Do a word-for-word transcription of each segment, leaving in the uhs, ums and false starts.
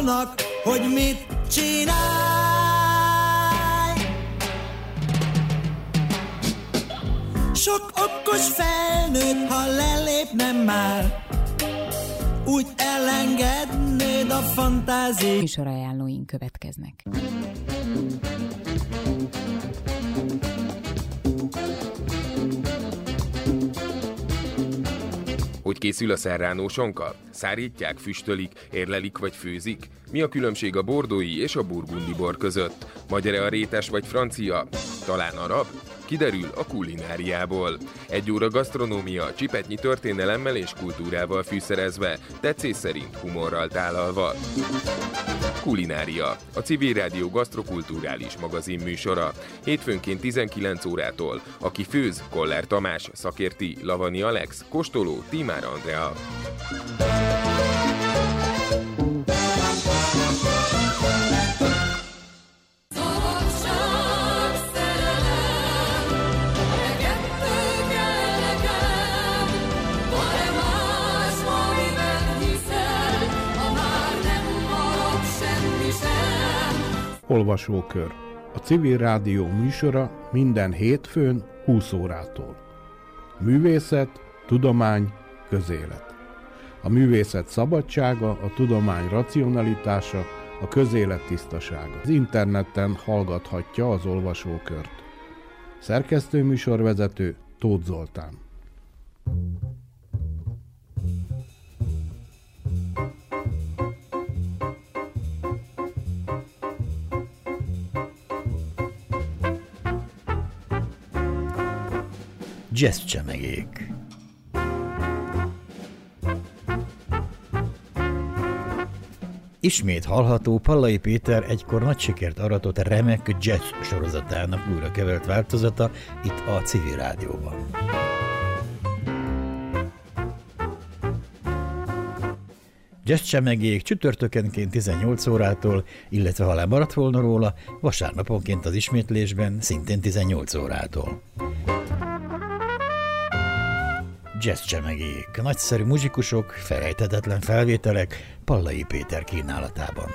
szólnak, hogy mit csinálj. Sok okos felnőtt, ha lelépnem már, úgy elengednéd a fantáziát. Műsorajánlóink következnek. Hogy készül a serrano sonka? Szárítják, füstölik, érlelik vagy főzik? Mi a különbség a bordói és a burgundi bor között? Magyar-e a rétes vagy francia? Talán arab? Kiderül a kulináriából. Egy óra gasztronómia, csipetnyi történelemmel és kultúrával fűszerezve, tetszés szerint humorral tálalva. Kulinária, a Civil Rádió gasztrokulturális magazin műsora. Hétfőnként tizenkilenc órától. Aki főz, Koller Tamás, szakérti, Lavani Alex, kóstoló, Tímár Andrea. Olvasókör. A Civil Rádió műsora minden hétfőn húsz órától. Művészet, tudomány, közélet. A művészet szabadsága, a tudomány racionalitása, a közélet tisztasága. Az interneten hallgathatja az olvasókört. Szerkesztő műsorvezető Tóth Zoltán. Jazzcsemegék. Ismét hallható Pallai Péter egykor nagy sikert aratott remek jazz sorozatának újra kevert változata itt a Civil Rádióban. Jazzcsemegék csütörtökenként tizennyolc órától, illetve ha lemaradt volna róla, vasárnaponként az ismétlésben szintén tizennyolc órától. Jazzcsemegék, nagyszerű muzsikusok, felejthetetlen felvételek Pallai Péter kínálatában.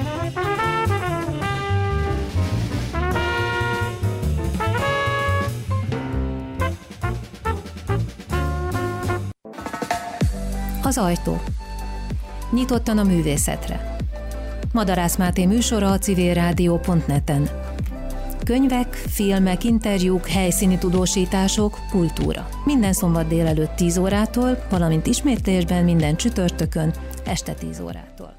Az ajtó. Nyitottan a művészetre. Madarász Máté műsora a civilrádió pont net-en. Könyvek, filmek, interjúk, helyszíni tudósítások, kultúra. Minden szombat délelőtt tíz órától, valamint ismétlésben minden csütörtökön este tíz órától.